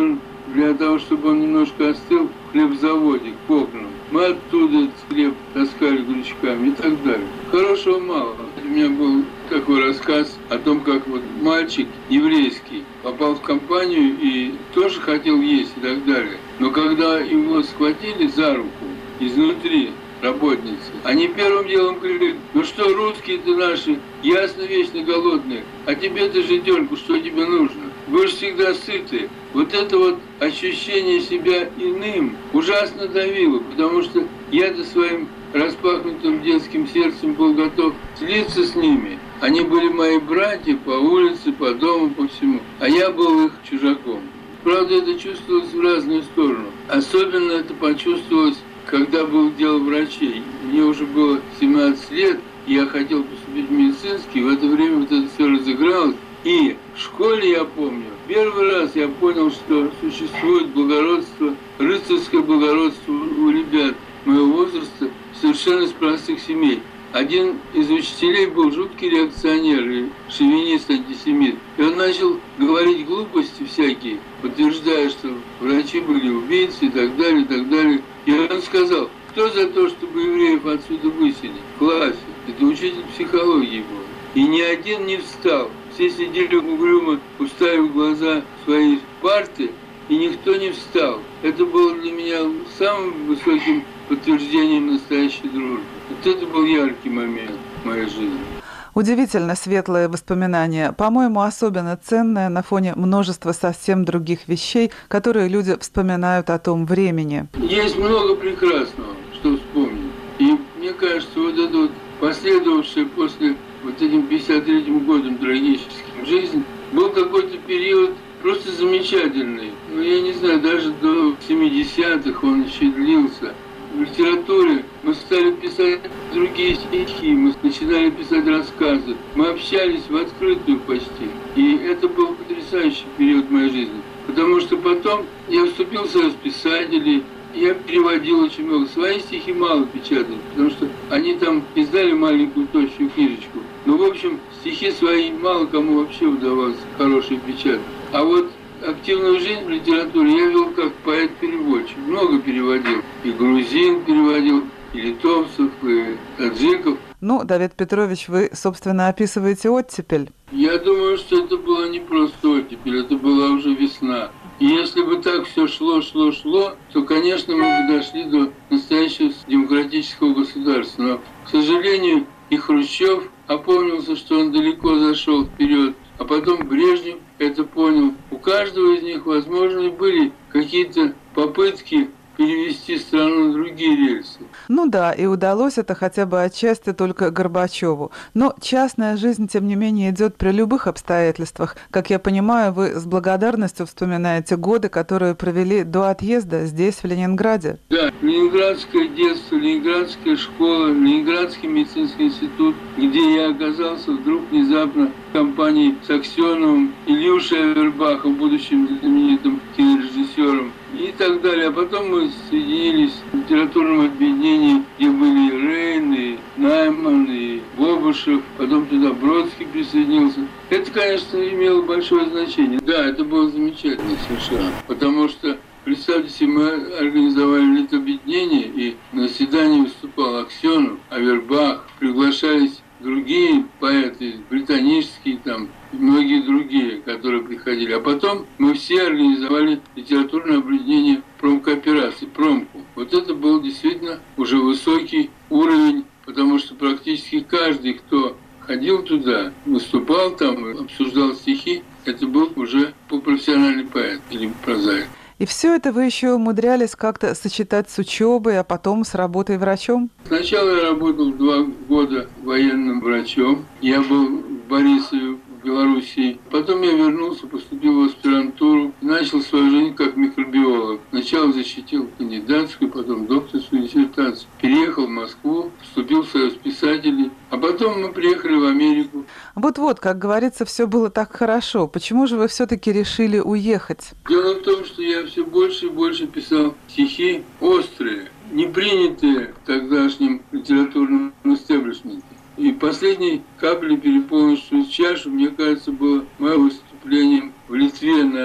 для того, чтобы он немножко остыл, в хлебзаводе, к окнам. Мы оттуда этот хлеб таскали крючками и так далее. Хорошего мало. У меня был такой рассказ о том, как вот мальчик еврейский попал в компанию и тоже хотел есть и так далее. Но когда его схватили за руку изнутри, работницы, они первым делом говорили: ну что, русские-то наши, ясно вечно голодные, а тебе-то, жиденку, что тебе нужно? Вы же всегда сыты. Вот это вот ощущение себя иным ужасно давило, потому что я-то своим распахнутым детским сердцем был готов слиться с ними. Они были мои братья по улице, по дому, по всему, а я был их чужаком. Правда, это чувствовалось в разную сторону. Особенно это почувствовалось, когда было дело врачей. Мне уже было 17 лет, я хотел поступить в медицинский, в это время вот это все разыгралось. И в школе, я помню, первый раз я понял, что существует благородство, рыцарское благородство у ребят моего возраста, совершенно из простых семей. Один из учителей был жуткий реакционер, и шовинист, антисемит. И он начал говорить глупости всякие, подтверждая, что врачи были убийцы и так далее, и так далее. И он сказал: кто за то, чтобы евреев отсюда выселить в классе? Это учитель психологии был. И ни один не встал. Все сидели угрюмо, уставив глаза в свои парты, и никто не встал. Это было для меня самым высоким подтверждением настоящей дружбы. Вот это был яркий момент в моей жизни. Удивительно светлое воспоминание, по-моему, особенно ценное на фоне множества совсем других вещей, которые люди вспоминают о том времени. Есть много прекрасного, что вспомнить. И мне кажется, вот это вот последовавшее после вот этим 53-м годом трагическим жизнь, был какой-то период просто замечательный. Ну, я не знаю, даже до 70-х он еще длился. В литературе мы стали писать другие стихи, мы начинали писать рассказы. Мы общались в открытую почти. И это был потрясающий период моей жизни. Потому что потом я вступил в союз писателей, я переводил очень много. Свои стихи мало печатали, потому что они там издали маленькую тощую книжечку. Но, в общем, стихи свои мало кому вообще удавалось хорошие печатать. А вот активную жизнь в литературе я вел как поэт-переводчик. Много переводил. И грузин переводил, и литовцев, и таджиков. Ну, Давид Петрович, вы, собственно, описываете оттепель. Я думаю, что это была не просто оттепель, это была уже весна. И если бы так все шло, то, конечно, мы бы дошли до настоящего демократического государства. Но, к сожалению, и Хрущев опомнился, что он далеко зашел вперед, а потом Брежнев это понял. У каждого из них, возможно, были какие-то попытки перевести страну на другие рельсы. Ну да, и удалось это хотя бы отчасти только Горбачеву. Но частная жизнь, тем не менее, идет при любых обстоятельствах. Как я понимаю, вы с благодарностью вспоминаете годы, которые провели до отъезда здесь, в Ленинграде. Да, ленинградское детство, ленинградская школа, Ленинградский медицинский институт, где я оказался вдруг внезапно в компании с Аксеновым, Ильюшей Авербахом, будущим знаменитым кинорежиссером, и так далее. А потом мы соединились в литературном объединении, где были и Рейн, и Найман, и Бобышев, потом туда Бродский присоединился. Это, конечно, имело большое значение. Да, это было замечательно совершенно, потому что, представьте себе, мы организовали литобъединение, и на заседании выступал Аксенов, Авербах, приглашались другие поэты, британические там, и многие другие, которые приходили. А потом мы все организовали литературное объединение промкооперации, промку. Вот это был действительно уже высокий уровень, потому что практически каждый, кто ходил туда, выступал там, обсуждал стихи, это был уже профессиональный поэт или прозаик. И все это вы еще умудрялись как-то сочетать с учебой, а потом с работой врачом? Сначала я работал 2 года военным врачом. Я был в Борисове, в Белоруссии. Потом я вернулся, поступил в аспирантуру, начал свою жизнь как микробиолог. Сначала защитил кандидатскую, потом докторскую диссертацию. Переехал в Москву, вступил в союз писателей. А потом мы приехали в Америку. Вот-вот, как говорится, все было так хорошо. Почему же вы все-таки решили уехать? Дело в том, что я все больше и больше писал стихи острые, не принятые в тогдашнем литературном истеблишменте. И последней каплей, переполнившей чашу, мне кажется, было мое выступление в Литве на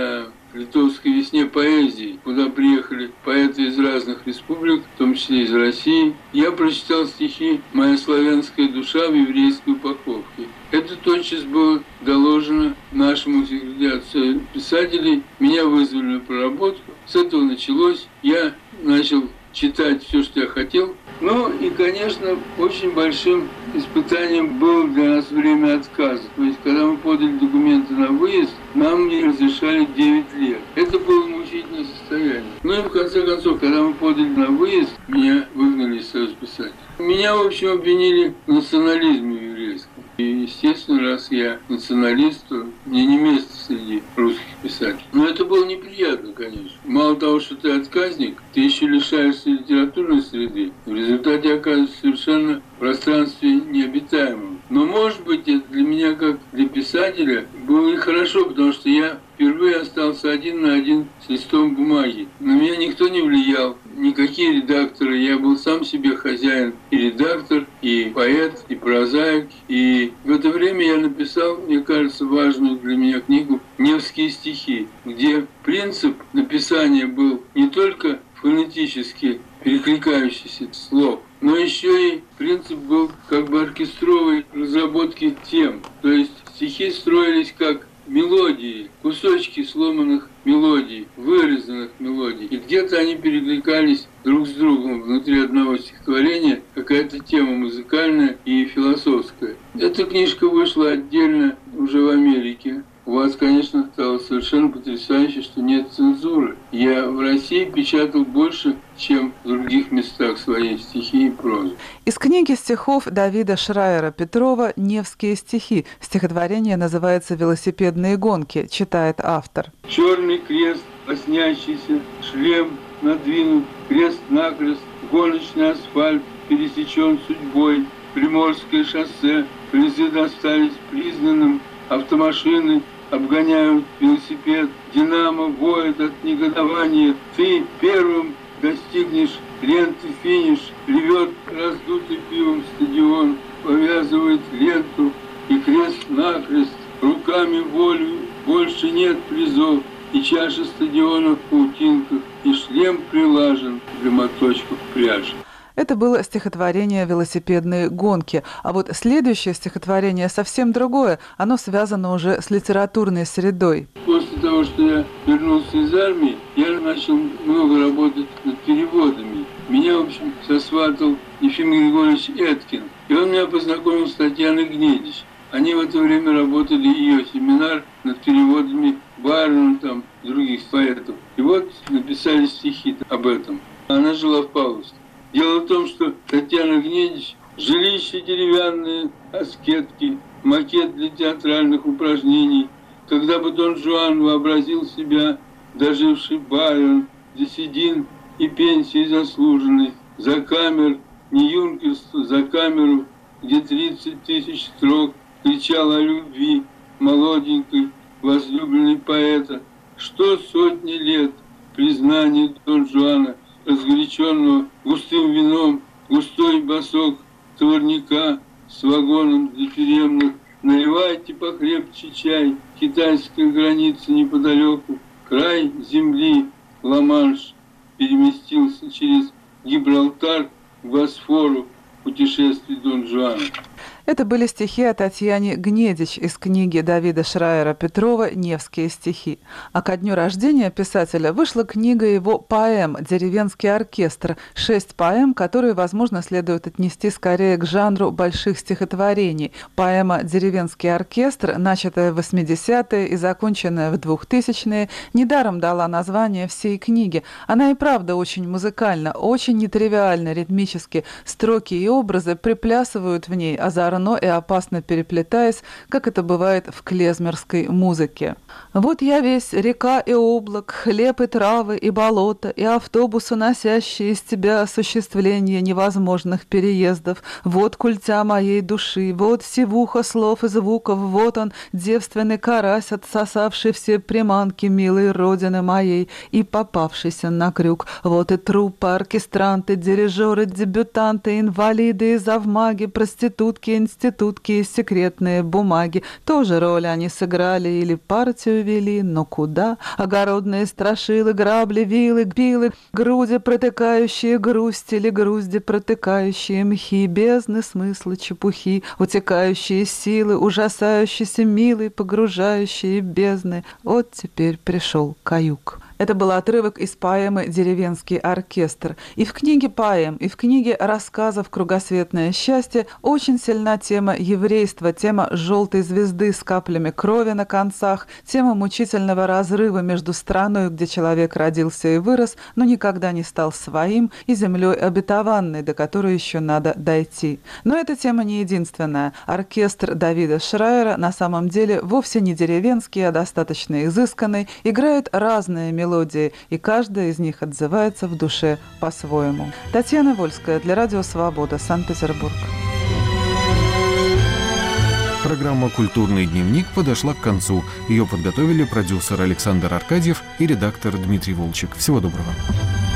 литовской весне поэзии, куда приехали поэты из разных республик, в том числе из России, я прочитал стихи «Моя славянская душа в еврейской упаковке». Это тотчас было доложено нашему секретарю Союза писателей. Меня вызвали на проработку. С этого началось. Я начал читать все, что я хотел. Ну и, конечно, очень большим испытанием было для нас время отказа. То есть, когда мы подали документы на выезд, нам не разрешали 9 лет. Это было мучительное состояние. Ну и в конце концов, когда мы подали на выезд, меня выгнали из Союза писателей. Меня, в общем, обвинили в национализме еврейском. И, естественно, раз я националист, то мне не место среди русских писателей. Но это было неприятно, конечно. Мало того, что ты отказник, ты еще лишаешься литературной среды. В результате оказываешься совершенно в пространстве необитаемом. Но, может быть, это для меня, как для писателя, было и хорошо, потому что я впервые остался один на один с листом бумаги. На меня никто не влиял, никакие редакторы. Я был сам себе хозяин и редактор, и поэт, и прозаик. И в это время я написал, мне кажется, важную для меня книгу «Невские стихи», где принцип написания был не только фонетически перекликающийся слов, но еще и принцип был как бы оркестровой разработки тем. То есть стихи строились как мелодии, кусочки сломанных мелодий, вырезанных мелодий. И где-то они перекликались друг с другом внутри одного стихотворения, какая-то тема музыкальная и философская. Эта книжка вышла отдельно уже в Америке. У вас, конечно, стало совершенно потрясающе, что нет цензуры. Я в России печатал больше, чем в других местах свои стихи и прозу. Из книги стихов Давида Шрайера-Петрова «Невские стихи». Стихотворение называется «Велосипедные гонки», читает автор. Черный крест, лоснящийся, шлем надвинут, крест-накрест, гоночный асфальт пересечен судьбой, Приморское шоссе, призы достались признанным, автомашины обгоняют велосипед, динамо воет от негодования, ты первым достигнешь ленты финиш, ревет раздутый пивом стадион, повязывает ленту и крест-накрест, руками волю больше нет призов, и чаша стадиона в паутинках, и шлем прилажен для моточков пряжи. Это было стихотворение «Велосипедные гонки». А вот следующее стихотворение совсем другое. Оно связано уже с литературной средой. После того, что я вернулся из армии, я начал много работать над переводами. Меня, в общем, сосватал Ефим Григорьевич Эткин. И он меня познакомил с Татьяной Гнедич. Они в это время работали, ее семинар над переводами Байрона, там, других поэтов. И вот написали стихи об этом. Она жила в Павловске. Дело в том, что Татьяна Гнедич – жилище деревянные, аскетки, макет для театральных упражнений. Когда бы Дон Жуан вообразил себя, доживший барон, деседин и пенсии заслуженной, за камер, не юнкерство, за камеру, где 30 тысяч строк, кричал о любви молоденькой, возлюбленной поэта. Что сотни лет признание Дон Жуана, разгоряченного густым вином, густой босок товарняка с вагоном для тюремных. Наливайте покрепче чай, китайская граница неподалеку, край земли, Ла-Манш, переместился через Гибралтар к Босфору, путешествие Дон Жуана. Это были стихи о Татьяне Гнедич из книги Давида Шрайера-Петрова «Невские стихи». А ко дню рождения писателя вышла книга его поэм «Деревенский оркестр». 6 поэм, которые, возможно, следует отнести скорее к жанру больших стихотворений. Поэма «Деревенский оркестр», начатая в 80-е и законченная в 2000-е, недаром дала название всей книге. Она и правда очень музыкальна, очень нетривиальна ритмически. Строки и образы приплясывают в ней, озорно и опасно переплетаясь, как это бывает в клезмерской музыке. Вот я весь река и облак, хлеб и травы и болото, и автобус, уносящий из тебя осуществление невозможных переездов. Вот культя моей души, вот сивуха слов и звуков, вот он, девственный карась, отсосавший все приманки милой родины моей и попавшийся на крюк. Вот и труппа, оркестранты, дирижеры, дебютанты, инвалиды и завмаги, проститутки, институтки, секретные бумаги. Тоже роль они сыграли или партию вели, но куда? Огородные страшилы, грабли, вилы, пилы, груди протыкающие грусть или грузди протыкающие мхи, бездны смысла чепухи, утекающие силы, ужасающиеся милые, погружающие бездны. Вот теперь пришел каюк. Это был отрывок из поэмы «Деревенский оркестр». И в книге поэм, и в книге рассказов «Кругосветное счастье» очень сильна тема еврейства, тема желтой звезды с каплями крови на концах, тема мучительного разрыва между страной, где человек родился и вырос, но никогда не стал своим, и землей обетованной, до которой еще надо дойти. Но эта тема не единственная. Оркестр Давида Шрайера на самом деле вовсе не деревенский, а достаточно изысканный, играет разные мелодии, и каждая из них отзывается в душе по-своему. Татьяна Вольская для Радио Свобода, Санкт-Петербург. Программа «Культурный дневник» подошла к концу. Ее подготовили продюсер Александр Аркадьев и редактор Дмитрий Волчек. Всего доброго.